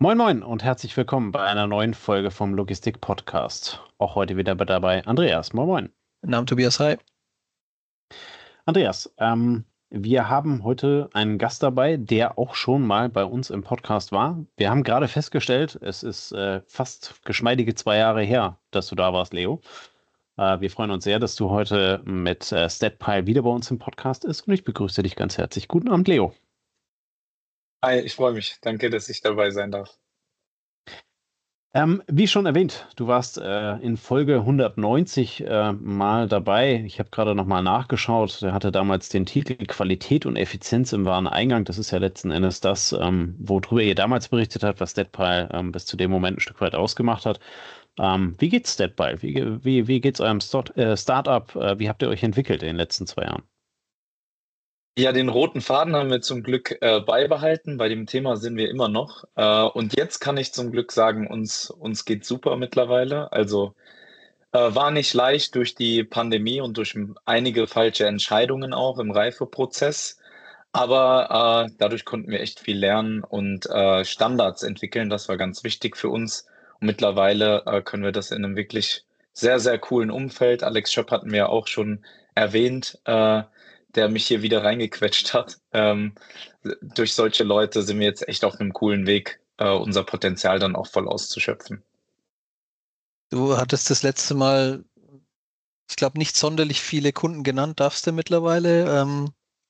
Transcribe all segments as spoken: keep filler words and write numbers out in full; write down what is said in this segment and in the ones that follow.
Moin Moin und herzlich willkommen bei einer neuen Folge vom Logistik-Podcast. Auch heute wieder mit dabei Andreas. Moin Moin. Namen Tobias, hi. Andreas, ähm, wir haben heute einen Gast dabei, der auch schon mal bei uns im Podcast war. Wir haben gerade festgestellt, es ist äh, fast geschmeidige zwei Jahre her, dass du da warst, Leo. Äh, wir freuen uns sehr, dass du heute mit äh, StatPile wieder bei uns im Podcast ist und ich begrüße dich ganz herzlich. Guten Abend, Leo. Hi, ich freue mich. Danke, dass ich dabei sein darf. Ähm, wie schon erwähnt, du warst äh, in Folge hundertneunzig äh, mal dabei. Ich habe gerade noch mal nachgeschaut. Der hatte damals den Titel Qualität und Effizienz im Wareneingang. Das ist ja letzten Endes das, ähm, worüber ihr damals berichtet habt, was StatPile ähm, bis zu dem Moment ein Stück weit ausgemacht hat. Ähm, wie geht's StatPile? Wie, wie, wie geht's eurem Start, äh, Startup? Äh, wie habt ihr euch entwickelt in den letzten zwei Jahren? Ja, den roten Faden haben wir zum Glück äh, beibehalten. Bei dem Thema sind wir immer noch. Äh, und jetzt kann ich zum Glück sagen, uns, uns geht super mittlerweile. Also äh, war nicht leicht durch die Pandemie und durch einige falsche Entscheidungen auch im Reifeprozess. Aber äh, dadurch konnten wir echt viel lernen und äh, Standards entwickeln. Das war ganz wichtig für uns. Und mittlerweile äh, können wir das in einem wirklich sehr, sehr coolen Umfeld. Alex Schöpp hatten wir ja auch schon erwähnt, äh, der mich hier wieder reingequetscht hat. Ähm, durch solche Leute sind wir jetzt echt auf einem coolen Weg, äh, unser Potenzial dann auch voll auszuschöpfen. Du hattest das letzte Mal, ich glaube, nicht sonderlich viele Kunden genannt, darfst du mittlerweile. Ähm,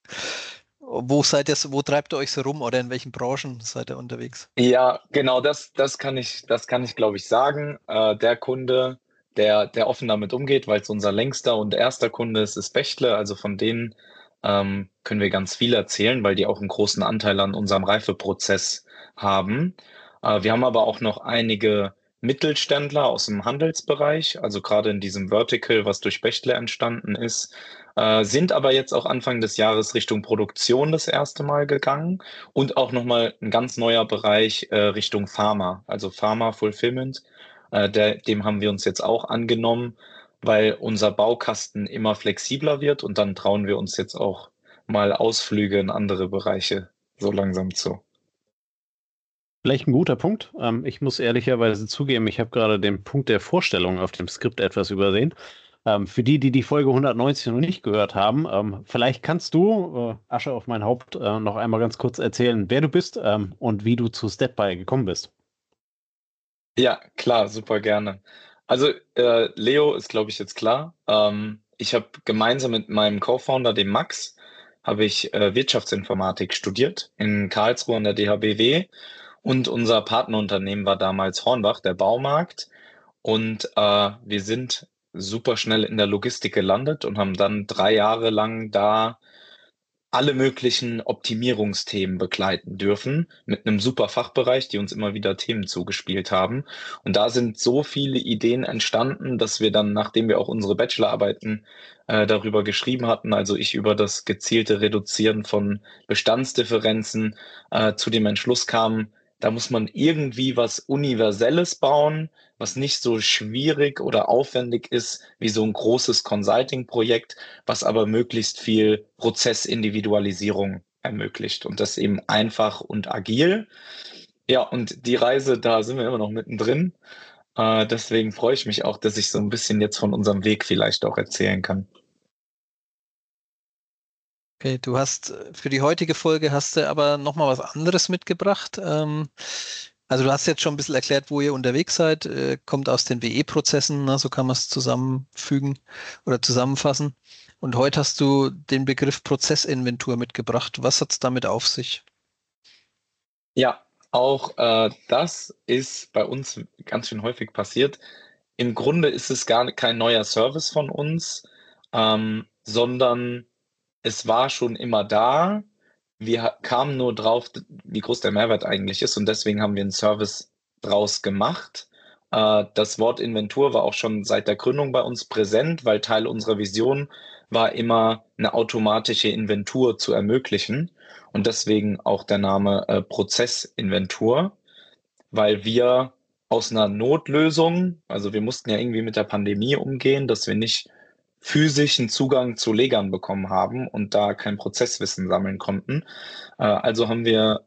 wo seid ihr, so- wo treibt ihr euch so rum oder in welchen Branchen seid ihr unterwegs? Ja, genau, das, das kann ich, das kann ich, glaube ich, sagen. Äh, der Kunde, der, der offen damit umgeht, weil es unser längster und erster Kunde ist, ist Bechtle. Also von denen ähm, können wir ganz viel erzählen, weil die auch einen großen Anteil an unserem Reifeprozess haben. Äh, wir haben aber auch noch einige Mittelständler aus dem Handelsbereich, also gerade in diesem Vertical, was durch Bechtle entstanden ist, äh, sind aber jetzt auch Anfang des Jahres Richtung Produktion das erste Mal gegangen. Und auch nochmal ein ganz neuer Bereich äh, Richtung Pharma, also Pharma Fulfillment. Äh, der, dem haben wir uns jetzt auch angenommen, weil unser Baukasten immer flexibler wird und dann trauen wir uns jetzt auch mal Ausflüge in andere Bereiche so langsam zu. Vielleicht ein guter Punkt. Ähm, ich muss ehrlicherweise zugeben, ich habe gerade den Punkt der Vorstellung auf dem Skript etwas übersehen. Ähm, für die, die die Folge hundertneunzig noch nicht gehört haben, ähm, vielleicht kannst du, äh, Asche auf mein Haupt, äh, noch einmal ganz kurz erzählen, wer du bist, ähm, und wie du zu StatBuy gekommen bist. Ja, klar, super gerne. Also äh, Leo ist, glaube ich, jetzt klar. Ähm, ich habe gemeinsam mit meinem Co-Founder, dem Max, habe ich äh, Wirtschaftsinformatik studiert in Karlsruhe an der D H B W. Und unser Partnerunternehmen war damals Hornbach, der Baumarkt. Und äh, wir sind super schnell in der Logistik gelandet und haben dann drei Jahre lang da alle möglichen Optimierungsthemen begleiten dürfen mit einem super Fachbereich, die uns immer wieder Themen zugespielt haben. Und da sind so viele Ideen entstanden, dass wir dann, nachdem wir auch unsere Bachelorarbeiten äh, darüber geschrieben hatten, also ich über das gezielte Reduzieren von Bestandsdifferenzen, äh, zu dem Entschluss kamen, da muss man irgendwie was Universelles bauen, was nicht so schwierig oder aufwendig ist wie so ein großes Consulting-Projekt, was aber möglichst viel Prozessindividualisierung ermöglicht und das eben einfach und agil. Ja, und die Reise, da sind wir immer noch mittendrin. Äh, deswegen freue ich mich auch, dass ich so ein bisschen jetzt von unserem Weg vielleicht auch erzählen kann. Okay, du hast äh, für die heutige Folge hast du aber nochmal was anderes mitgebracht. Ähm, also du hast jetzt schon ein bisschen erklärt, wo ihr unterwegs seid, äh, kommt aus den W E-Prozessen, ne, so kann man es zusammenfügen oder zusammenfassen. Und heute hast du den Begriff Prozessinventur mitgebracht. Was hat es damit auf sich? Ja, auch äh, das ist bei uns ganz schön häufig passiert. Im Grunde ist es gar kein neuer Service von uns, ähm, sondern es war schon immer da. Wir ha- kamen nur drauf, d- wie groß der Mehrwert eigentlich ist und deswegen haben wir einen Service draus gemacht. Äh, das Wort Inventur war auch schon seit der Gründung bei uns präsent, weil Teil unserer Vision war immer, eine automatische Inventur zu ermöglichen und deswegen auch der Name äh, Prozessinventur, weil wir aus einer Notlösung, also wir mussten ja irgendwie mit der Pandemie umgehen, dass wir nicht physischen Zugang zu Legern bekommen haben und da kein Prozesswissen sammeln konnten. Äh, also haben wir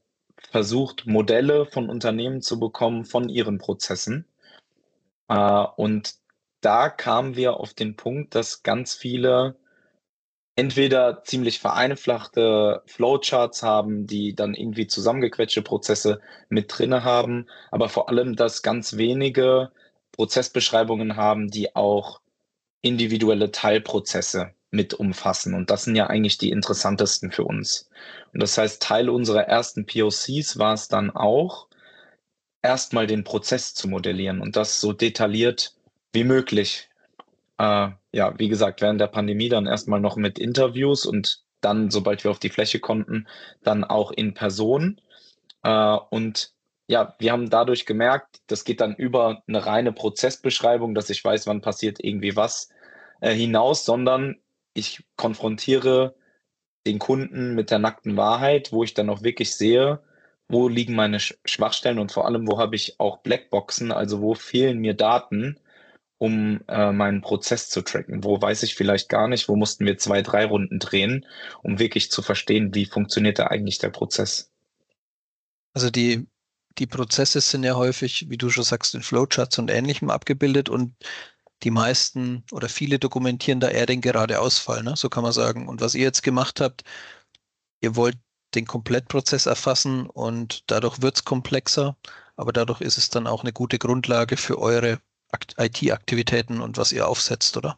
versucht, Modelle von Unternehmen zu bekommen von ihren Prozessen. Äh, und da kamen wir auf den Punkt, dass ganz viele entweder ziemlich vereinfachte Flowcharts haben, die dann irgendwie zusammengequetschte Prozesse mit drinne haben, aber vor allem, dass ganz wenige Prozessbeschreibungen haben, die auch individuelle Teilprozesse mit umfassen. Und das sind ja eigentlich die interessantesten für uns. Und das heißt, Teil unserer ersten P O Cs war es dann auch, erstmal den Prozess zu modellieren und das so detailliert wie möglich. Äh, ja, wie gesagt, während der Pandemie dann erstmal noch mit Interviews und dann, sobald wir auf die Fläche konnten, dann auch in Person. Äh, und ja, wir haben dadurch gemerkt, das geht dann über eine reine Prozessbeschreibung, dass ich weiß, wann passiert irgendwie was, äh, hinaus, sondern ich konfrontiere den Kunden mit der nackten Wahrheit, wo ich dann auch wirklich sehe, wo liegen meine Sch Schwachstellen und vor allem, wo habe ich auch Blackboxen, also wo fehlen mir Daten, um äh, meinen Prozess zu tracken. Wo weiß ich vielleicht gar nicht, wo mussten wir zwei, drei Runden drehen, um wirklich zu verstehen, wie funktioniert da eigentlich der Prozess. Also die, die Prozesse sind ja häufig, wie du schon sagst, in Flowcharts und Ähnlichem abgebildet und die meisten oder viele dokumentieren da eher den Geradeausfall, ne? So kann man sagen. Und was ihr jetzt gemacht habt, ihr wollt den Komplettprozess erfassen und dadurch wird es komplexer, aber dadurch ist es dann auch eine gute Grundlage für eure I T-Aktivitäten und was ihr aufsetzt, oder?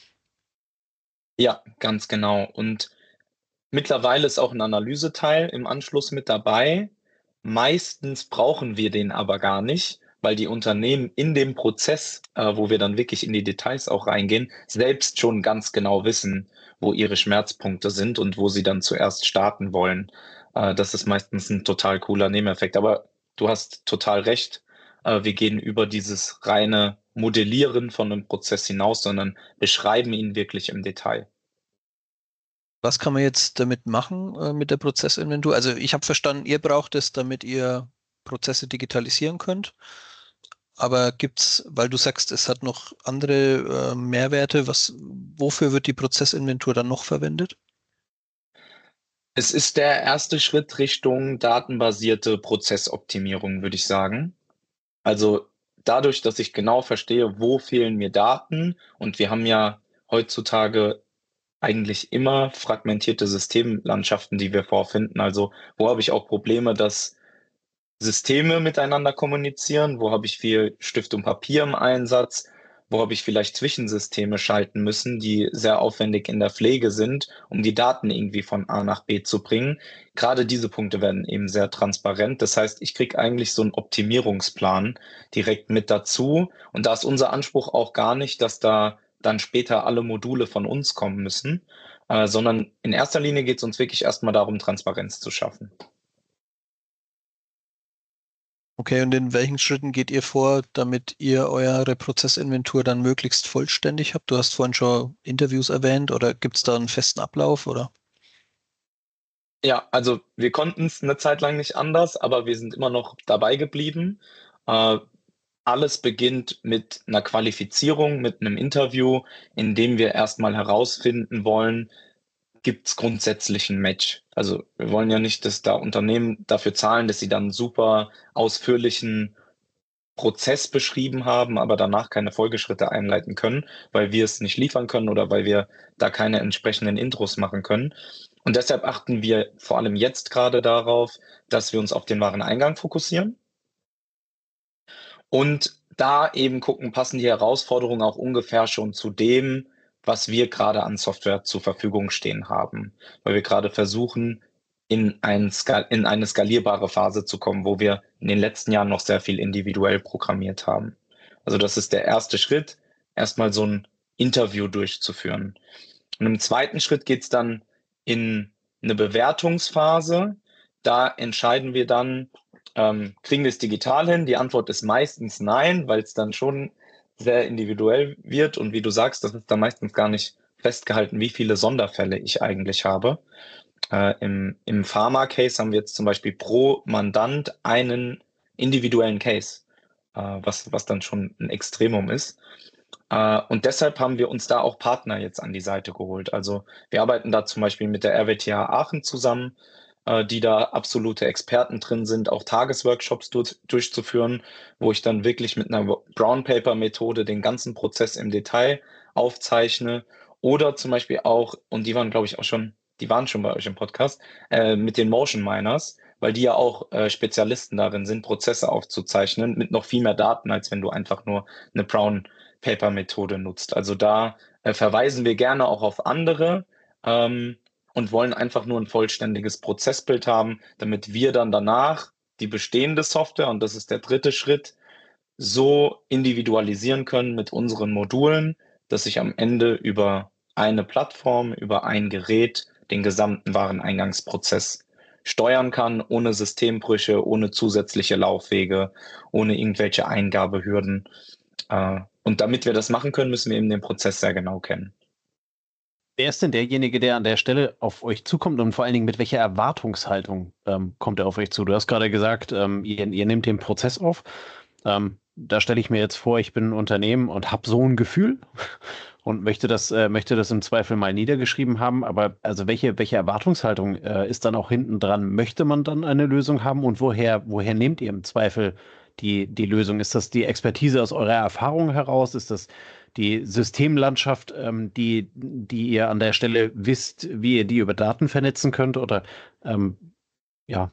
Ja, ganz genau. Und mittlerweile ist auch ein Analyseteil im Anschluss mit dabei. Meistens brauchen wir den aber gar nicht, weil die Unternehmen in dem Prozess, äh, wo wir dann wirklich in die Details auch reingehen, selbst schon ganz genau wissen, wo ihre Schmerzpunkte sind und wo sie dann zuerst starten wollen. Äh, das ist meistens ein total cooler Nebeneffekt. Aber du hast total recht. Äh, wir gehen über dieses reine Modellieren von einem Prozess hinaus, sondern beschreiben ihn wirklich im Detail. Was kann man jetzt damit machen, äh, mit der Prozessinventur? Also ich habe verstanden, ihr braucht es, damit ihr Prozesse digitalisieren könnt. Aber gibt's, weil du sagst, es hat noch andere äh, Mehrwerte, was, wofür wird die Prozessinventur dann noch verwendet? Es ist der erste Schritt Richtung datenbasierte Prozessoptimierung, würde ich sagen. Also dadurch, dass ich genau verstehe, wo fehlen mir Daten und wir haben ja heutzutage eigentlich immer fragmentierte Systemlandschaften, die wir vorfinden. Also wo habe ich auch Probleme, dass Systeme miteinander kommunizieren? Wo habe ich viel Stift und Papier im Einsatz? Wo habe ich vielleicht Zwischensysteme schalten müssen, die sehr aufwendig in der Pflege sind, um die Daten irgendwie von A nach B zu bringen? Gerade diese Punkte werden eben sehr transparent. Das heißt, ich kriege eigentlich so einen Optimierungsplan direkt mit dazu. Und da ist unser Anspruch auch gar nicht, dass da dann später alle Module von uns kommen müssen, äh, sondern in erster Linie geht es uns wirklich erstmal darum, Transparenz zu schaffen. Okay, und in welchen Schritten geht ihr vor, damit ihr eure Prozessinventur dann möglichst vollständig habt? Du hast vorhin schon Interviews erwähnt, oder gibt es da einen festen Ablauf, oder? Ja, also wir konnten es eine Zeit lang nicht anders, aber wir sind immer noch dabei geblieben. Äh, alles beginnt mit einer Qualifizierung, mit einem Interview, in dem wir erstmal herausfinden wollen, gibt es grundsätzlich ein Match? Also wir wollen ja nicht, dass da Unternehmen dafür zahlen, dass sie dann super ausführlichen Prozess beschrieben haben, aber danach keine Folgeschritte einleiten können, weil wir es nicht liefern können oder weil wir da keine entsprechenden Intros machen können. Und deshalb achten wir vor allem jetzt gerade darauf, dass wir uns auf den Wareneingang fokussieren und da eben gucken, passen die Herausforderungen auch ungefähr schon zu dem, was wir gerade an Software zur Verfügung stehen haben, weil wir gerade versuchen, in, ein Skal in eine skalierbare Phase zu kommen, wo wir in den letzten Jahren noch sehr viel individuell programmiert haben. Also das ist der erste Schritt, erstmal so ein Interview durchzuführen. Und im zweiten Schritt geht's dann in eine Bewertungsphase. Da entscheiden wir dann, ähm, kriegen wir es digital hin? Die Antwort ist meistens nein, weil es dann schon sehr individuell wird. Und wie du sagst, das ist dann meistens gar nicht festgehalten, wie viele Sonderfälle ich eigentlich habe. Äh, im, im Pharma-Case haben wir jetzt zum Beispiel pro Mandant einen individuellen Case, äh, was, was dann schon ein Extremum ist. Äh, und deshalb haben wir uns da auch Partner jetzt an die Seite geholt. Also wir arbeiten da zum Beispiel mit der R W T H Aachen zusammen, äh, die da absolute Experten drin sind, auch Tagesworkshops durch, durchzuführen, wo ich dann wirklich mit einer Brown Paper Methode den ganzen Prozess im Detail aufzeichne. Oder zum Beispiel auch, und die waren, glaube ich, auch schon, die waren schon bei euch im Podcast, äh, mit den Motion Miners, weil die ja auch äh, Spezialisten darin sind, Prozesse aufzuzeichnen mit noch viel mehr Daten, als wenn du einfach nur eine Brown Paper Methode nutzt. Also da äh, verweisen wir gerne auch auf andere ähm, und wollen einfach nur ein vollständiges Prozessbild haben, damit wir dann danach die bestehende Software, und das ist der dritte Schritt, so individualisieren können mit unseren Modulen, dass ich am Ende über eine Plattform, über ein Gerät den gesamten Wareneingangsprozess steuern kann, ohne Systembrüche, ohne zusätzliche Laufwege, ohne irgendwelche Eingabehürden. Äh, Und damit wir das machen können, müssen wir eben den Prozess sehr genau kennen. Wer ist denn derjenige, der an der Stelle auf euch zukommt und vor allen Dingen mit welcher Erwartungshaltung ähm, kommt er auf euch zu? Du hast gerade gesagt, ähm, ihr, ihr nehmt den Prozess auf. Ähm, da stelle ich mir jetzt vor, ich bin ein Unternehmen und habe so ein Gefühl und möchte das, äh, möchte das im Zweifel mal niedergeschrieben haben. Aber also welche, welche Erwartungshaltung äh, ist dann auch hinten dran? Möchte man dann eine Lösung haben und woher, woher nehmt ihr im Zweifel die, die Lösung? Ist das die Expertise aus eurer Erfahrung heraus? Ist das die Systemlandschaft, ähm, die, die ihr an der Stelle wisst, wie ihr die über Daten vernetzen könnt? Oder ähm, ja.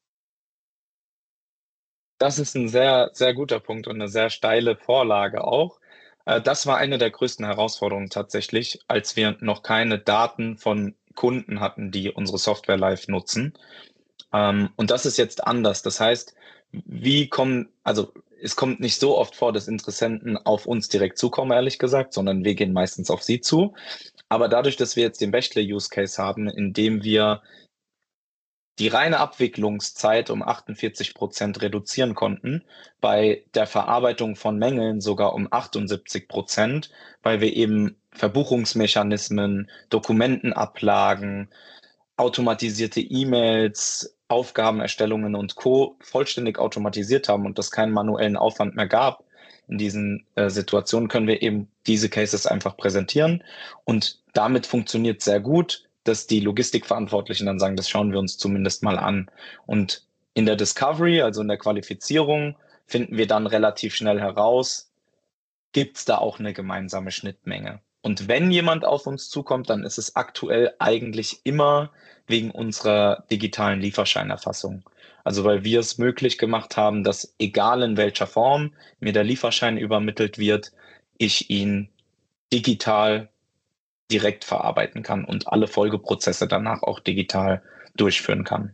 Das ist ein sehr, sehr guter Punkt und eine sehr steile Vorlage auch. Äh, Das war eine der größten Herausforderungen tatsächlich, als wir noch keine Daten von Kunden hatten, die unsere Software live nutzen. Ähm, Und das ist jetzt anders. Das heißt, wie kommen, also es kommt nicht so oft vor, dass Interessenten auf uns direkt zukommen, ehrlich gesagt, sondern wir gehen meistens auf sie zu. Aber dadurch, dass wir jetzt den Bachelor-Use-Case haben, in dem wir die reine Abwicklungszeit um achtundvierzig Prozent reduzieren konnten, bei der Verarbeitung von Mängeln sogar um achtundsiebzig Prozent, weil wir eben Verbuchungsmechanismen, Dokumentenablagen, automatisierte E-Mails, Aufgabenerstellungen und Co. vollständig automatisiert haben und das keinen manuellen Aufwand mehr gab. In diesen äh, Situationen können wir eben diese Cases einfach präsentieren und damit funktioniert sehr gut, dass die Logistikverantwortlichen dann sagen, das schauen wir uns zumindest mal an. Und in der Discovery, also in der Qualifizierung, finden wir dann relativ schnell heraus, gibt es da auch eine gemeinsame Schnittmenge. Und wenn jemand auf uns zukommt, dann ist es aktuell eigentlich immer wegen unserer digitalen Lieferscheinerfassung. Also weil wir es möglich gemacht haben, dass egal in welcher Form mir der Lieferschein übermittelt wird, ich ihn digital direkt verarbeiten kann und alle Folgeprozesse danach auch digital durchführen kann.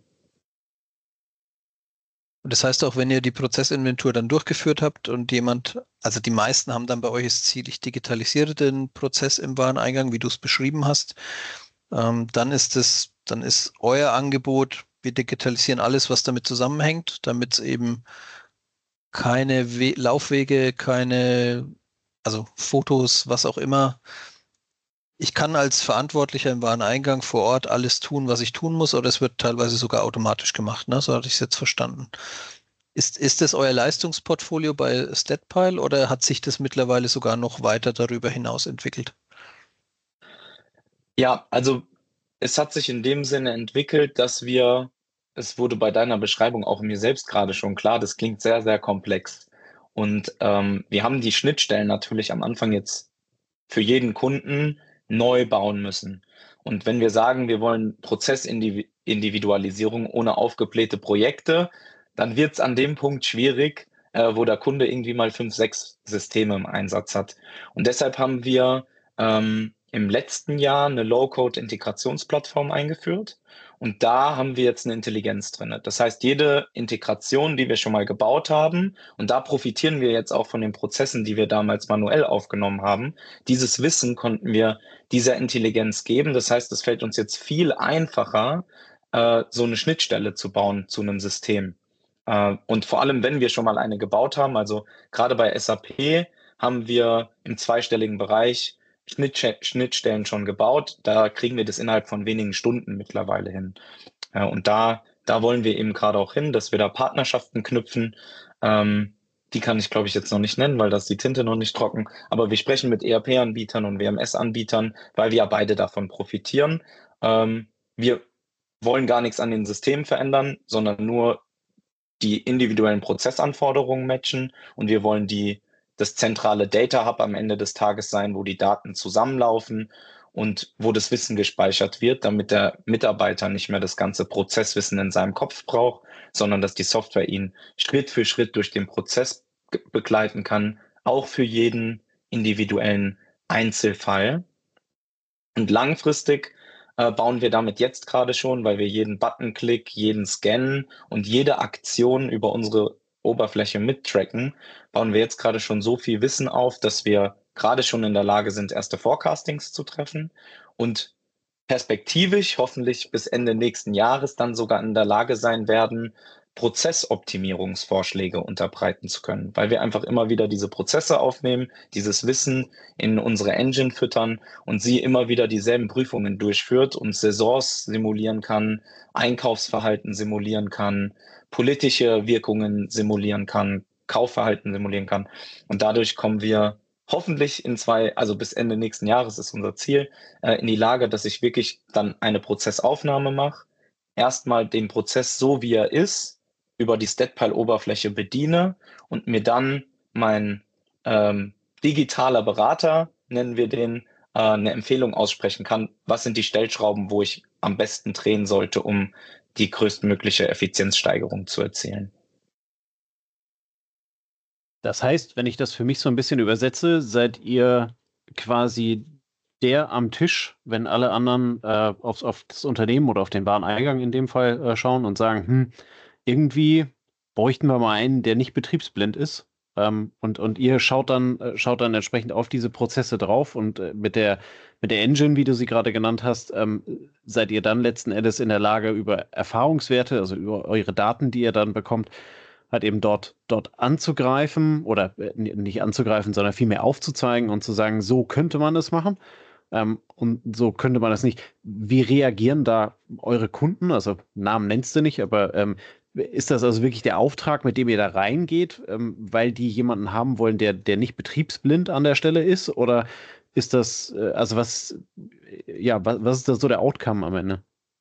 Und das heißt auch, wenn ihr die Prozessinventur dann durchgeführt habt und jemand, also die meisten haben dann bei euch das Ziel, ich digitalisiere den Prozess im Wareneingang, wie du es beschrieben hast, ähm, dann ist es, dann ist euer Angebot, wir digitalisieren alles, was damit zusammenhängt, damit es eben keine We Laufwege, keine, also Fotos, was auch immer. Ich kann als Verantwortlicher im Wareneingang vor Ort alles tun, was ich tun muss, oder es wird teilweise sogar automatisch gemacht, ne? So hatte ich es jetzt verstanden. Ist, ist das euer Leistungsportfolio bei StatPile oder hat sich das mittlerweile sogar noch weiter darüber hinaus entwickelt? Ja, also es hat sich in dem Sinne entwickelt, dass wir, es wurde bei deiner Beschreibung auch mir selbst gerade schon klar, das klingt sehr, sehr komplex. Und ähm, wir haben die Schnittstellen natürlich am Anfang jetzt für jeden Kunden neu bauen müssen. Und wenn wir sagen, wir wollen Prozessindividualisierung ohne aufgeblähte Projekte, dann wird es an dem Punkt schwierig, äh, wo der Kunde irgendwie mal fünf, sechs Systeme im Einsatz hat. Und deshalb haben wir ähm, im letzten Jahr eine Low-Code-Integrationsplattform eingeführt. Und da haben wir jetzt eine Intelligenz drin. Das heißt, jede Integration, die wir schon mal gebaut haben, und da profitieren wir jetzt auch von den Prozessen, die wir damals manuell aufgenommen haben, dieses Wissen konnten wir dieser Intelligenz geben. Das heißt, es fällt uns jetzt viel einfacher, äh, so eine Schnittstelle zu bauen zu einem System. Äh, und vor allem, wenn wir schon mal eine gebaut haben, also gerade bei S A P haben wir im zweistelligen Bereich Schnittste- Schnittstellen schon gebaut. Da kriegen wir das innerhalb von wenigen Stunden mittlerweile hin. Äh, und da, da wollen wir eben gerade auch hin, dass wir da Partnerschaften knüpfen. Ähm, die kann ich, glaube ich, jetzt noch nicht nennen, weil da ist die Tinte noch nicht trocken. Aber wir sprechen mit E R P-Anbietern und W M S-Anbietern, weil wir ja beide davon profitieren. Ähm, wir wollen gar nichts an den Systemen verändern, sondern nur die individuellen Prozessanforderungen matchen und wir wollen die, das zentrale Data Hub am Ende des Tages sein, wo die Daten zusammenlaufen und wo das Wissen gespeichert wird, damit der Mitarbeiter nicht mehr das ganze Prozesswissen in seinem Kopf braucht, sondern dass die Software ihn Schritt für Schritt durch den Prozess begleiten kann, auch für jeden individuellen Einzelfall. Und langfristig äh, bauen wir damit jetzt gerade schon, weil wir jeden Buttonklick, jeden Scan und jede Aktion über unsere Oberfläche mittracken, bauen wir jetzt gerade schon so viel Wissen auf, dass wir gerade schon in der Lage sind, erste Forecastings zu treffen und perspektivisch hoffentlich bis Ende nächsten Jahres dann sogar in der Lage sein werden, Prozessoptimierungsvorschläge unterbreiten zu können, weil wir einfach immer wieder diese Prozesse aufnehmen, dieses Wissen in unsere Engine füttern und sie immer wieder dieselben Prüfungen durchführt und Saisons simulieren kann, Einkaufsverhalten simulieren kann, politische Wirkungen simulieren kann, Kaufverhalten simulieren kann. Und dadurch kommen wir hoffentlich in zwei, also bis Ende nächsten Jahres ist unser Ziel, äh, in die Lage, dass ich wirklich dann eine Prozessaufnahme mache, erstmal den Prozess so wie er ist, über die StatPile-Oberfläche bediene und mir dann mein ähm, digitaler Berater, nennen wir den, äh, eine Empfehlung aussprechen kann, was sind die Stellschrauben, wo ich am besten drehen sollte, um die größtmögliche Effizienzsteigerung zu erzielen. Das heißt, wenn ich das für mich so ein bisschen übersetze, seid ihr quasi der am Tisch, wenn alle anderen äh, aufs, auf das Unternehmen oder auf den Wareneingang in dem Fall äh, schauen und sagen, hm, irgendwie bräuchten wir mal einen, der nicht betriebsblind ist. Ähm, und, und ihr schaut dann, äh, schaut dann entsprechend auf diese Prozesse drauf und äh, mit der, mit der Engine, wie du sie gerade genannt hast, ähm, seid ihr dann letzten Endes in der Lage, über Erfahrungswerte, also über eure Daten, die ihr dann bekommt, halt eben dort, dort anzugreifen oder äh, nicht anzugreifen, sondern vielmehr aufzuzeigen und zu sagen, so könnte man es machen. Ähm, und so könnte man das nicht. Wie reagieren da eure Kunden? Also Namen nennst du nicht, aber ähm, ist das also wirklich der Auftrag, mit dem ihr da reingeht, ähm, weil die jemanden haben wollen, der, der nicht betriebsblind an der Stelle ist? Oder ist das, äh, also was, ja, was, was ist da so der Outcome am Ende?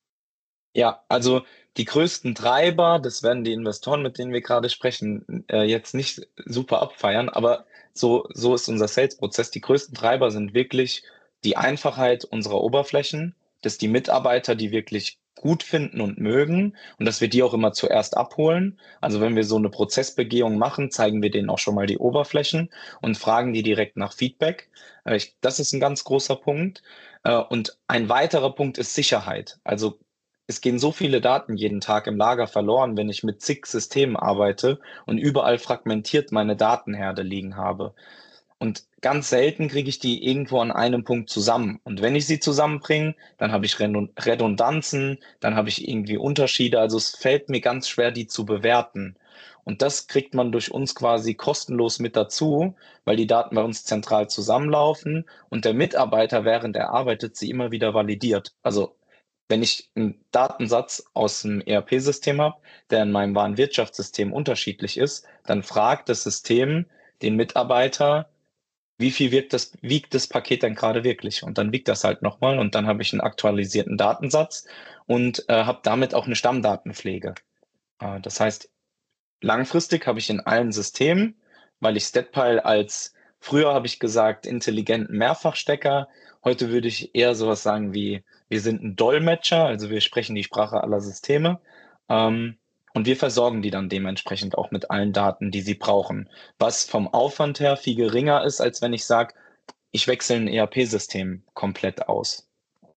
Ja, also die größten Treiber, das werden die Investoren, mit denen wir gerade sprechen, äh, jetzt nicht super abfeiern, aber so, so ist unser Sales-Prozess. Die größten Treiber sind wirklich die Einfachheit unserer Oberflächen, dass die Mitarbeiter die wirklich gut finden und mögen und dass wir die auch immer zuerst abholen. Also wenn wir so eine Prozessbegehung machen, zeigen wir denen auch schon mal die Oberflächen und fragen die direkt nach Feedback. Äh, ich, das ist ein ganz großer Punkt. Äh, und ein weiterer Punkt ist Sicherheit. Also es gehen so viele Daten jeden Tag im Lager verloren, wenn ich mit zig Systemen arbeite und überall fragmentiert meine Datenherde liegen habe. Und ganz selten kriege ich die irgendwo an einem Punkt zusammen. Und wenn ich sie zusammenbringe, dann habe ich Redundanzen, dann habe ich irgendwie Unterschiede. Also es fällt mir ganz schwer, die zu bewerten. Und das kriegt man durch uns quasi kostenlos mit dazu, weil die Daten bei uns zentral zusammenlaufen und der Mitarbeiter, während er arbeitet, sie immer wieder validiert. Also wenn ich einen Datensatz aus dem E R P-System habe, der in meinem Warenwirtschaftssystem unterschiedlich ist, dann fragt das System den Mitarbeiter, wie viel wiegt das, wiegt das Paket denn gerade wirklich? Und dann wiegt das halt nochmal und dann habe ich einen aktualisierten Datensatz und äh, habe damit auch eine Stammdatenpflege. Äh, das heißt, langfristig habe ich in allen Systemen, weil ich StatPile als, früher habe ich gesagt, intelligenten Mehrfachstecker, heute würde ich eher sowas sagen wie, wir sind ein Dolmetscher, also wir sprechen die Sprache aller Systeme. Ähm, und wir versorgen die dann dementsprechend auch mit allen Daten, die sie brauchen. Was vom Aufwand her viel geringer ist, als wenn ich sage, ich wechsle ein E R P-System komplett aus.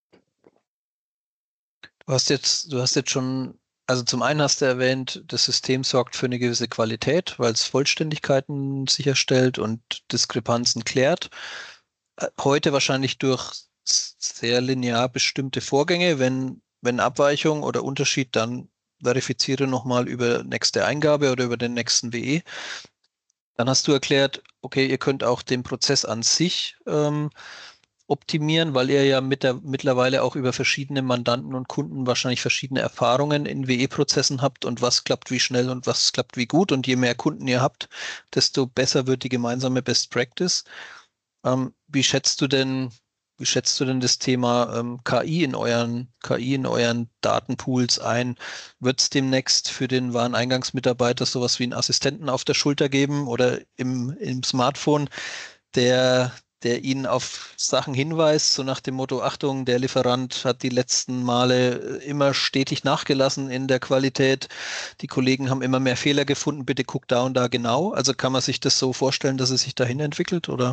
Du hast jetzt, du hast jetzt schon, also zum einen hast du erwähnt, das System sorgt für eine gewisse Qualität, weil es Vollständigkeiten sicherstellt und Diskrepanzen klärt. Äh, Heute wahrscheinlich durch sehr linear bestimmte Vorgänge. Wenn, wenn Abweichung oder Unterschied, dann verifiziere nochmal über nächste Eingabe oder über den nächsten W E. Dann hast du erklärt, okay, ihr könnt auch den Prozess an sich ähm, optimieren, weil ihr ja mit der, mittlerweile auch über verschiedene Mandanten und Kunden wahrscheinlich verschiedene Erfahrungen in W E-Prozessen habt und was klappt wie schnell und was klappt wie gut. Und je mehr Kunden ihr habt, desto besser wird die gemeinsame Best Practice. Ähm, wie schätzt du denn wie schätzt du denn das Thema ähm, K I in euren K I in euren Datenpools ein? Wird es demnächst für den Wareneingangsmitarbeiter sowas wie einen Assistenten auf der Schulter geben oder im, im Smartphone, der, der ihn auf Sachen hinweist, so nach dem Motto, Achtung, der Lieferant hat die letzten Male immer stetig nachgelassen in der Qualität. Die Kollegen haben immer mehr Fehler gefunden, bitte guck da und da genau. Also kann man sich das so vorstellen, dass es sich dahin entwickelt oder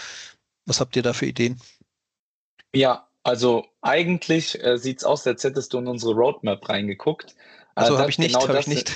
was habt ihr da für Ideen? Ja, also eigentlich äh, sieht es aus, als hättest du in unsere Roadmap reingeguckt. Äh, Also habe das, ich nicht, genau habe ich das, nicht.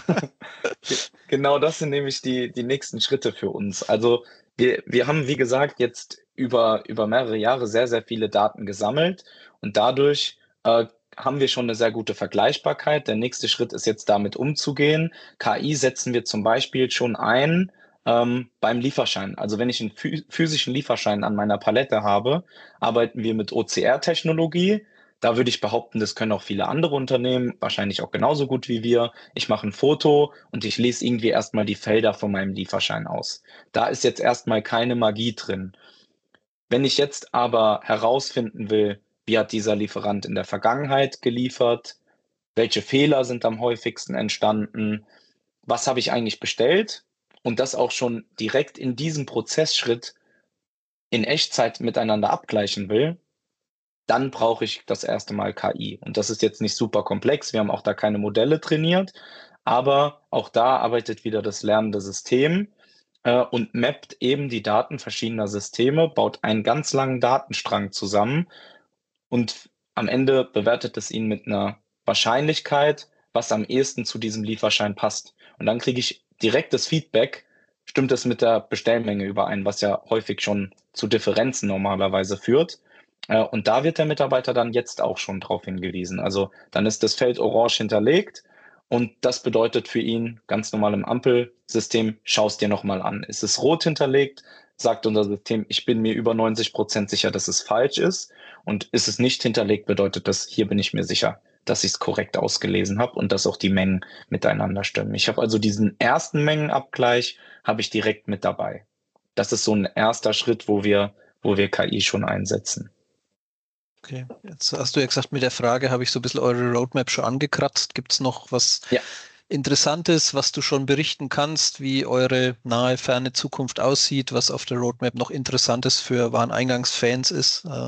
Ge- genau das sind nämlich die, die nächsten Schritte für uns. Also wir, wir haben, wie gesagt, jetzt über, über mehrere Jahre sehr, sehr viele Daten gesammelt und dadurch äh, haben wir schon eine sehr gute Vergleichbarkeit. Der nächste Schritt ist jetzt damit umzugehen. K I setzen wir zum Beispiel schon ein ähm, beim Lieferschein. Also wenn ich einen phys physischen Lieferschein an meiner Palette habe, arbeiten wir mit O C R-Technologie. Da würde ich behaupten, das können auch viele andere Unternehmen, wahrscheinlich auch genauso gut wie wir. Ich mache ein Foto und ich lese irgendwie erstmal die Felder von meinem Lieferschein aus. Da ist jetzt erstmal keine Magie drin. Wenn ich jetzt aber herausfinden will, wie hat dieser Lieferant in der Vergangenheit geliefert, welche Fehler sind am häufigsten entstanden, was habe ich eigentlich bestellt und das auch schon direkt in diesem Prozessschritt in Echtzeit miteinander abgleichen will, dann brauche ich das erste Mal K I. Und das ist jetzt nicht super komplex. Wir haben auch da keine Modelle trainiert, aber auch da arbeitet wieder das lernende System äh, und mappt eben die Daten verschiedener Systeme, baut einen ganz langen Datenstrang zusammen und am Ende bewertet es ihn mit einer Wahrscheinlichkeit, was am ehesten zu diesem Lieferschein passt. Und dann kriege ich direktes Feedback, stimmt es mit der Bestellmenge überein, was ja häufig schon zu Differenzen normalerweise führt. Äh, Und da wird der Mitarbeiter dann jetzt auch schon drauf hingewiesen. Also dann ist das Feld orange hinterlegt und das bedeutet für ihn ganz normal im Ampelsystem, schau es dir nochmal an. Ist es rot hinterlegt, sagt unser System, ich bin mir über neunzig Prozent sicher, dass es falsch ist. Und ist es nicht hinterlegt, bedeutet das, hier bin ich mir sicher, dass ich es korrekt ausgelesen habe und dass auch die Mengen miteinander stimmen. Ich habe also diesen ersten Mengenabgleich habe ich direkt mit dabei. Das ist so ein erster Schritt, wo wir, wo wir K I schon einsetzen. Okay, jetzt hast du ja gesagt, mit der Frage habe ich so ein bisschen eure Roadmap schon angekratzt. Gibt es noch was Ja. Interessantes, was du schon berichten kannst, wie eure nahe, ferne Zukunft aussieht, was auf der Roadmap noch Interessantes für Wareneingangsfans ist? Äh,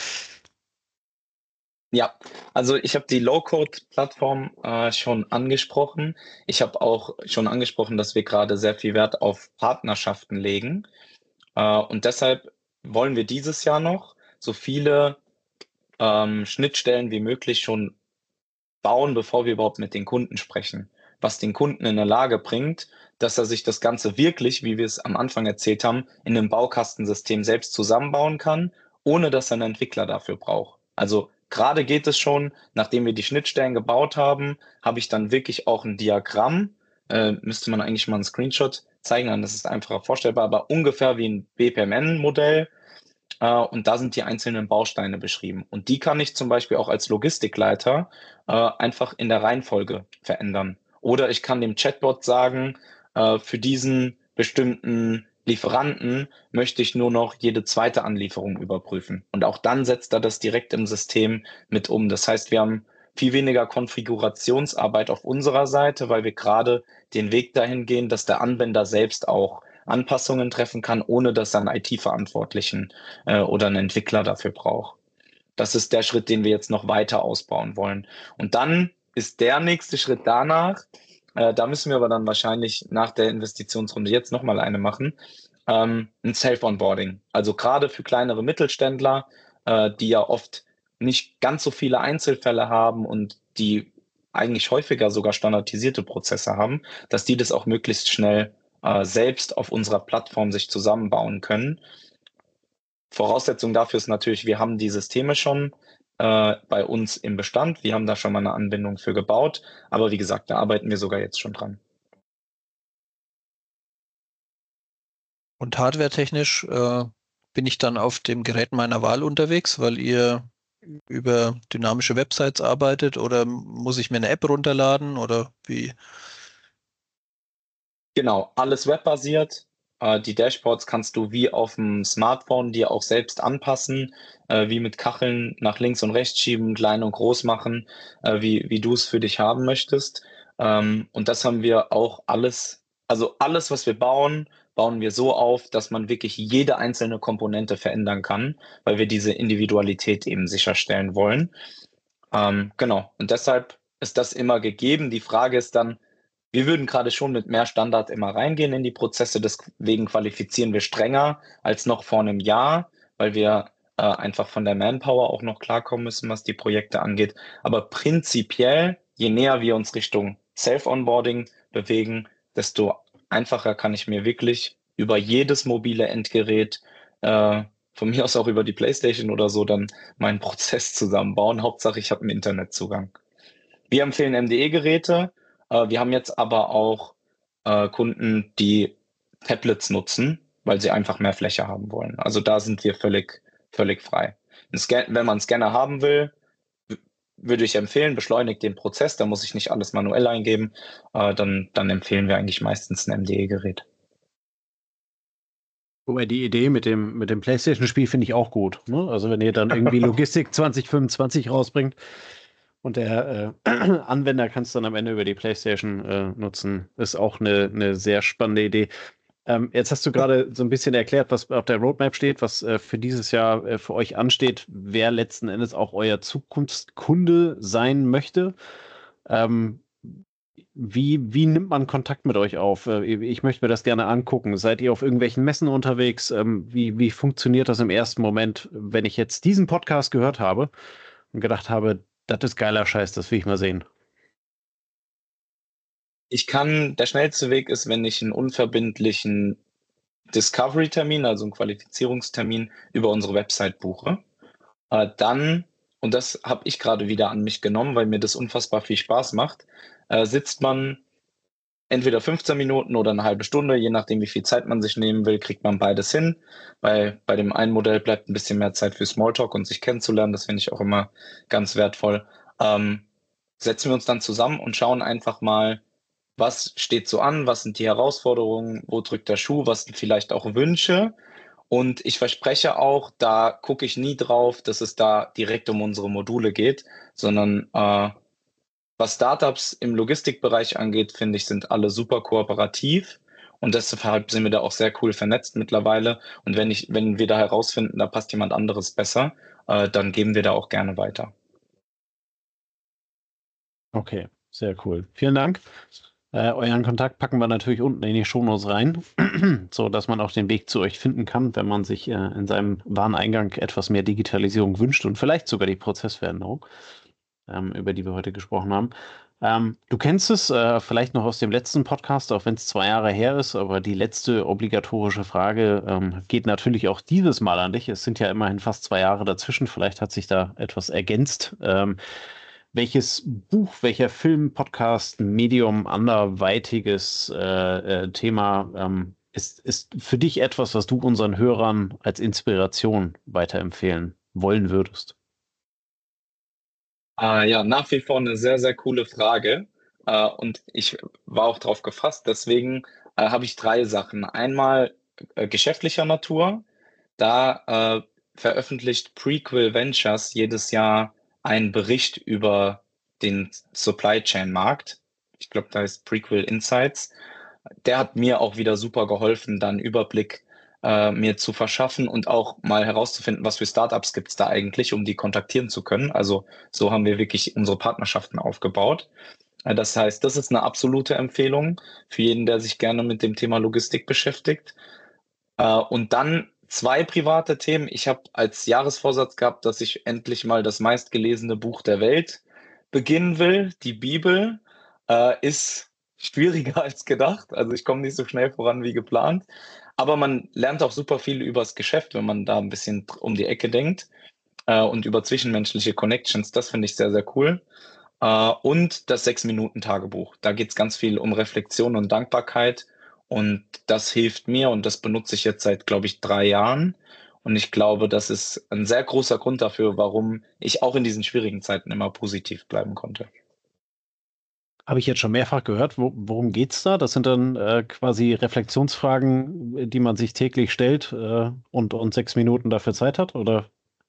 Ja, also ich habe die Low-Code-Plattform äh, schon angesprochen. Ich habe auch schon angesprochen, dass wir gerade sehr viel Wert auf Partnerschaften legen. Äh, und deshalb wollen wir dieses Jahr noch so viele ähm, Schnittstellen wie möglich schon bauen, bevor wir überhaupt mit den Kunden sprechen. Was den Kunden in der Lage bringt, dass er sich das Ganze wirklich, wie wir es am Anfang erzählt haben, in einem Baukastensystem selbst zusammenbauen kann, ohne dass er einen Entwickler dafür braucht. Also gerade geht es schon, nachdem wir die Schnittstellen gebaut haben, habe ich dann wirklich auch ein Diagramm, äh, müsste man eigentlich mal einen Screenshot zeigen, dann ist es einfacher vorstellbar, aber ungefähr wie ein B P M N-Modell, äh, und da sind die einzelnen Bausteine beschrieben. Und die kann ich zum Beispiel auch als Logistikleiter äh, einfach in der Reihenfolge verändern. Oder ich kann dem Chatbot sagen, äh, für diesen bestimmten Lieferanten möchte ich nur noch jede zweite Anlieferung überprüfen. Und auch dann setzt er das direkt im System mit um. Das heißt, wir haben viel weniger Konfigurationsarbeit auf unserer Seite, weil wir gerade den Weg dahin gehen, dass der Anwender selbst auch Anpassungen treffen kann, ohne dass er einen I T-Verantwortlichen äh, oder einen Entwickler dafür braucht. Das ist der Schritt, den wir jetzt noch weiter ausbauen wollen. Und dann ist der nächste Schritt danach, äh, da müssen wir aber dann wahrscheinlich nach der Investitionsrunde jetzt nochmal eine machen, ähm, ein Self-Onboarding. Also gerade für kleinere Mittelständler, äh, die ja oft nicht ganz so viele Einzelfälle haben und die eigentlich häufiger sogar standardisierte Prozesse haben, dass die das auch möglichst schnell äh, selbst auf unserer Plattform sich zusammenbauen können. Voraussetzung dafür ist natürlich, wir haben die Systeme schon äh, bei uns im Bestand. Wir haben da schon mal eine Anbindung für gebaut. Aber wie gesagt, da arbeiten wir sogar jetzt schon dran. und hardwaretechnisch äh, bin ich dann auf dem Gerät meiner Wahl unterwegs, weil ihr über dynamische Websites arbeitet oder muss ich mir eine App runterladen oder wie? Genau, alles webbasiert. Äh, die Dashboards kannst du wie auf dem Smartphone dir auch selbst anpassen, äh, wie mit Kacheln nach links und rechts schieben, klein und groß machen, äh, wie, wie du es für dich haben möchtest. Ähm, und das haben wir auch alles, also alles, was wir bauen, bauen wir so auf, dass man wirklich jede einzelne Komponente verändern kann, weil wir diese Individualität eben sicherstellen wollen. Ähm, genau. Und deshalb ist das immer gegeben. Die Frage ist dann, wir würden gerade schon mit mehr Standard immer reingehen in die Prozesse, deswegen qualifizieren wir strenger als noch vor einem Jahr, weil wir äh, einfach von der Manpower auch noch klarkommen müssen, was die Projekte angeht. Aber prinzipiell, je näher wir uns Richtung Self-Onboarding bewegen, desto einfacher kann ich mir wirklich über jedes mobile Endgerät, äh, von mir aus auch über die PlayStation oder so, dann meinen Prozess zusammenbauen. Hauptsache, ich habe einen Internetzugang. Wir empfehlen M D E-Geräte. Äh, wir haben jetzt aber auch äh, Kunden, die Tablets nutzen, weil sie einfach mehr Fläche haben wollen. Also da sind wir völlig, völlig frei. Ein Scan- wenn man einen Scanner haben will, w- würde ich empfehlen, beschleunigt den Prozess, da muss ich nicht alles manuell eingeben. Äh, dann, dann empfehlen wir eigentlich meistens ein M D E-Gerät. Wobei die Idee mit dem, mit dem PlayStation-Spiel finde ich auch gut. Ne? Also wenn ihr dann irgendwie Logistik zwanzig fünfundzwanzig rausbringt und der äh, Anwender kann es dann am Ende über die PlayStation äh, nutzen, ist auch eine, eine sehr spannende Idee. Ähm, jetzt hast du gerade so ein bisschen erklärt, was auf der Roadmap steht, was äh, für dieses Jahr äh, für euch ansteht, wer letzten Endes auch euer Zukunftskunde sein möchte. Ähm, wie, wie nimmt man Kontakt mit euch auf? Äh, Ich möchte mir das gerne angucken. Seid ihr auf irgendwelchen Messen unterwegs? Ähm, Wie, wie funktioniert das im ersten Moment, wenn ich jetzt diesen Podcast gehört habe und gedacht habe, das ist geiler Scheiß, das will ich mal sehen. Ich kann, der schnellste Weg ist, wenn ich einen unverbindlichen Discovery-Termin, also einen Qualifizierungstermin über unsere Website buche. Äh, dann, und das habe ich gerade wieder an mich genommen, weil mir das unfassbar viel Spaß macht, äh, sitzt man entweder fünfzehn Minuten oder eine halbe Stunde, je nachdem, wie viel Zeit man sich nehmen will, kriegt man beides hin. Bei, bei dem einen Modell bleibt ein bisschen mehr Zeit für Smalltalk und sich kennenzulernen. Das finde ich auch immer ganz wertvoll. Ähm, setzen wir uns dann zusammen und schauen einfach mal, was steht so an, was sind die Herausforderungen, wo drückt der Schuh, was sind vielleicht auch Wünsche. Und ich verspreche auch, da gucke ich nie drauf, dass es da direkt um unsere Module geht, sondern äh, was Startups im Logistikbereich angeht, finde ich, sind alle super kooperativ. Und deshalb sind wir da auch sehr cool vernetzt mittlerweile. Und wenn ich, wenn wir da herausfinden, da passt jemand anderes besser, äh, dann geben wir da auch gerne weiter. Okay, sehr cool. Vielen Dank. Äh, euren Kontakt packen wir natürlich unten in die Shownotes rein, so dass man auch den Weg zu euch finden kann, wenn man sich äh, in seinem Wareneingang etwas mehr Digitalisierung wünscht und vielleicht sogar die Prozessveränderung, ähm, über die wir heute gesprochen haben. Ähm, du kennst es äh, vielleicht noch aus dem letzten Podcast, auch wenn es zwei Jahre her ist, aber die letzte obligatorische Frage ähm, geht natürlich auch dieses Mal an dich. Es sind ja immerhin fast zwei Jahre dazwischen. Vielleicht hat sich da etwas ergänzt. Ähm, welches Buch, welcher Film, Podcast, Medium, anderweitiges äh, äh, Thema ähm, ist, ist für dich etwas, was du unseren Hörern als Inspiration weiterempfehlen wollen würdest? Äh, ja, nach wie vor eine sehr, sehr coole Frage. Äh, und ich war auch drauf gefasst. Deswegen äh, habe ich drei Sachen. Einmal äh, geschäftlicher Natur. Da äh, veröffentlicht Prequel Ventures jedes Jahr einen Bericht über den Supply Chain Markt. Ich glaube, da ist Prequel Insights. Der hat mir auch wieder super geholfen, da einen Überblick äh, mir zu verschaffen und auch mal herauszufinden, was für Startups gibt es da eigentlich, um die kontaktieren zu können. Also so haben wir wirklich unsere Partnerschaften aufgebaut. Äh, das heißt, das ist eine absolute Empfehlung für jeden, der sich gerne mit dem Thema Logistik beschäftigt. Äh, und dann zwei private Themen. Ich habe als Jahresvorsatz gehabt, dass ich endlich mal das meistgelesene Buch der Welt beginnen will. Die Bibel äh, ist schwieriger als gedacht. Also ich komme nicht so schnell voran wie geplant. Aber man lernt auch super viel übers Geschäft, wenn man da ein bisschen um die Ecke denkt äh, und über zwischenmenschliche Connections. Das finde ich sehr, sehr cool. Äh, und das Sechs-Minuten-Tagebuch. Da geht es ganz viel um Reflexion und Dankbarkeit. Und das hilft mir und das benutze ich jetzt seit, glaube ich, drei Jahren. Und ich glaube, das ist ein sehr großer Grund dafür, warum ich auch in diesen schwierigen Zeiten immer positiv bleiben konnte. Habe ich jetzt schon mehrfach gehört. Wo, worum geht's da? Das sind dann äh, quasi Reflexionsfragen, die man sich täglich stellt äh, und, und sechs Minuten dafür Zeit hat, oder?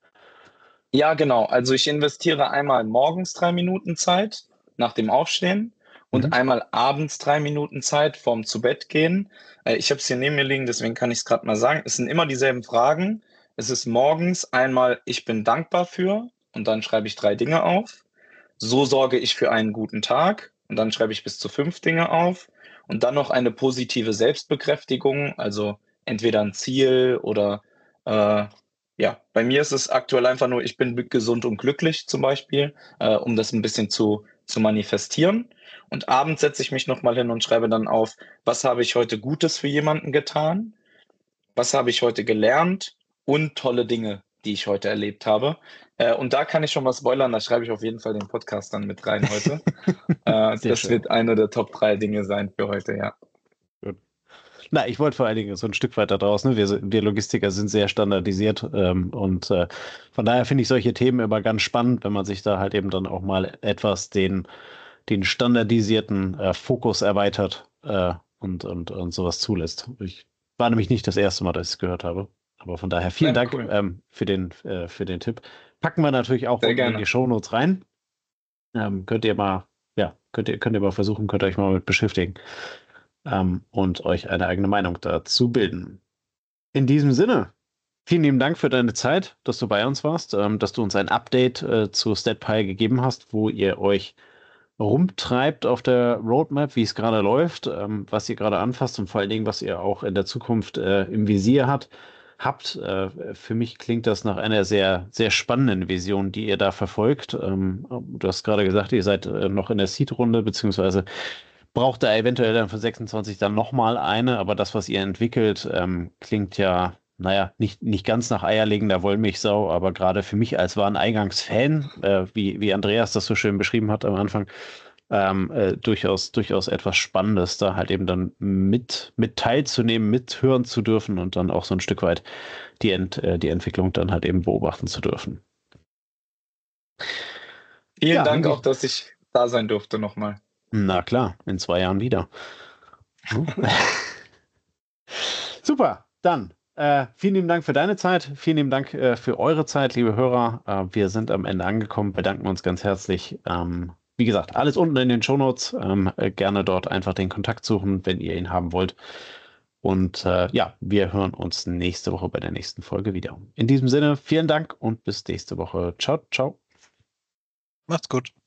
Ja, genau. Also ich investiere einmal morgens drei Minuten Zeit nach dem Aufstehen und Mhm. einmal abends drei Minuten Zeit vorm Zubettgehen. Äh, ich habe es hier neben mir liegen, deswegen kann ich es gerade mal sagen. Es sind immer dieselben Fragen. Es ist morgens einmal, ich bin dankbar für, und dann schreibe ich drei Dinge auf. So sorge ich für einen guten Tag, und dann schreibe ich bis zu fünf Dinge auf. Und dann noch eine positive Selbstbekräftigung, also entweder ein Ziel oder äh, ja, bei mir ist es aktuell einfach nur, ich bin gesund und glücklich zum Beispiel, äh, um das ein bisschen zu, zu manifestieren. Und abends setze ich mich nochmal hin und schreibe dann auf, was habe ich heute Gutes für jemanden getan? Was habe ich heute gelernt? Und tolle Dinge, die ich heute erlebt habe. Äh, und da kann ich schon mal spoilern, da schreibe ich auf jeden Fall den Podcast dann mit rein heute. Äh, Sehr das schön. wird eine der Top drei Dinge sein für heute, ja. Gut. Na, ich wollte vor allen Dingen so ein Stück weiter draus. Ne? Wir, wir Logistiker sind sehr standardisiert ähm, und äh, von daher finde ich solche Themen immer ganz spannend, wenn man sich da halt eben dann auch mal etwas den, den standardisierten äh, Fokus erweitert äh, und, und, und sowas zulässt. Ich war nämlich nicht das erste Mal, dass ich es gehört habe. Aber von daher vielen Ja, Dank cool. ähm, für den, äh, für den Tipp. Packen wir natürlich auch Sehr unten in die gerne. Shownotes rein. Ähm, könnt ihr mal, ja, könnt ihr, könnt ihr mal versuchen, könnt ihr euch mal mit beschäftigen ähm, und euch eine eigene Meinung dazu bilden. In diesem Sinne, vielen lieben Dank für deine Zeit, dass du bei uns warst, ähm, dass du uns ein Update äh, zu StatPy gegeben hast, wo ihr euch rumtreibt auf der Roadmap, wie es gerade läuft, ähm, was ihr gerade anfasst und vor allen Dingen, was ihr auch in der Zukunft äh, im Visier hat, habt. Äh, für mich klingt das nach einer sehr, sehr spannenden Vision, die ihr da verfolgt. Ähm, du hast gerade gesagt, ihr seid äh, noch in der Seed-Runde, beziehungsweise braucht da eventuell dann für sechsundzwanzig dann nochmal eine, aber das, was ihr entwickelt, ähm, klingt ja, naja, nicht, nicht ganz nach eierlegender Wollmilchsau, aber gerade für mich als Wareneingangsfan, äh, wie, wie Andreas das so schön beschrieben hat am Anfang, ähm, äh, durchaus, durchaus etwas Spannendes, da halt eben dann mit, mit teilzunehmen, mithören zu dürfen und dann auch so ein Stück weit die, Ent, äh, die Entwicklung dann halt eben beobachten zu dürfen. Vielen Ja, in Dank die, auch, dass ich da sein durfte nochmal. na klar, in zwei Jahren wieder. Hm? Super, dann äh, vielen lieben Dank für deine Zeit, vielen lieben Dank äh, für eure Zeit, liebe Hörer. Äh, wir sind am Ende angekommen, bedanken uns ganz herzlich. Ähm, wie gesagt, alles unten in den Shownotes. Ähm, äh, gerne dort einfach den Kontakt suchen, wenn ihr ihn haben wollt. Und äh, ja, wir hören uns nächste Woche bei der nächsten Folge wieder. In diesem Sinne, vielen Dank und bis nächste Woche. Ciao, ciao. Macht's gut.